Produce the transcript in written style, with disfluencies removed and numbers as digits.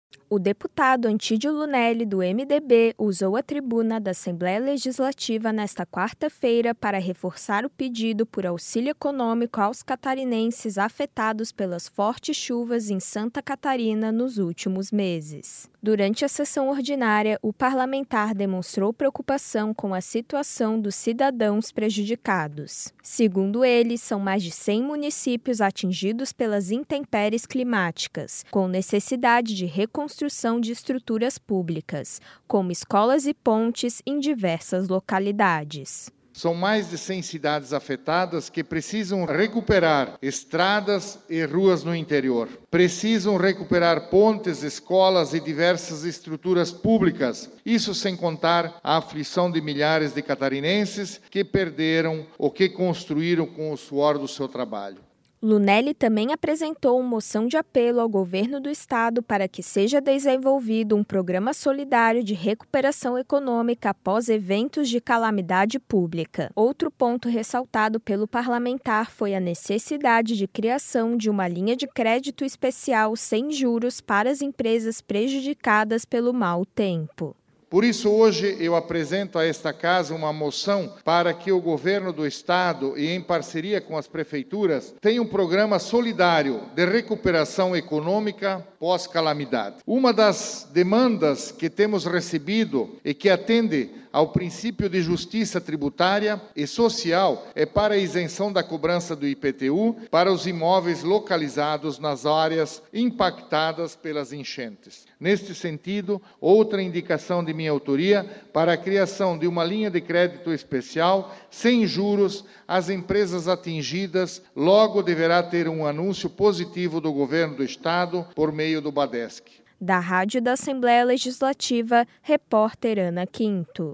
O deputado Antídio Lunelli, do MDB, usou a tribuna da Assembleia Legislativa nesta quarta-feira para reforçar o pedido por auxílio econômico aos catarinenses afetados pelas fortes chuvas em Santa Catarina nos últimos meses. Durante a sessão ordinária, o parlamentar demonstrou preocupação com a situação dos cidadãos prejudicados. Segundo ele, são mais de 100 municípios atingidos pelas intempéries climáticas, com necessidade de reconstrução de estruturas públicas, como escolas e pontes em diversas localidades. São mais de 100 cidades afetadas que precisam recuperar estradas e ruas no interior. Precisam recuperar pontes, escolas e diversas estruturas públicas. Isso sem contar a aflição de milhares de catarinenses que perderam ou que construíram com o suor do seu trabalho. Lunelli também apresentou uma moção de apelo ao governo do estado para que seja desenvolvido um programa solidário de recuperação econômica após eventos de calamidade pública. Outro ponto ressaltado pelo parlamentar foi a necessidade de criação de uma linha de crédito especial sem juros para as empresas prejudicadas pelo mau tempo. Por isso, hoje, eu apresento a esta Casa uma moção para que o governo do Estado, e em parceria com as prefeituras, tenha um programa solidário de recuperação econômica pós-calamidade. Uma das demandas que temos recebido e que atende ao princípio de justiça tributária e social é para a isenção da cobrança do IPTU para os imóveis localizados nas áreas impactadas pelas enchentes. Neste sentido, outra indicação de minha autoria para a criação de uma linha de crédito especial sem juros às empresas atingidas logo deverá ter um anúncio positivo do governo do Estado por meio do Badesc. Da Rádio da Assembleia Legislativa, repórter Ana Quinto.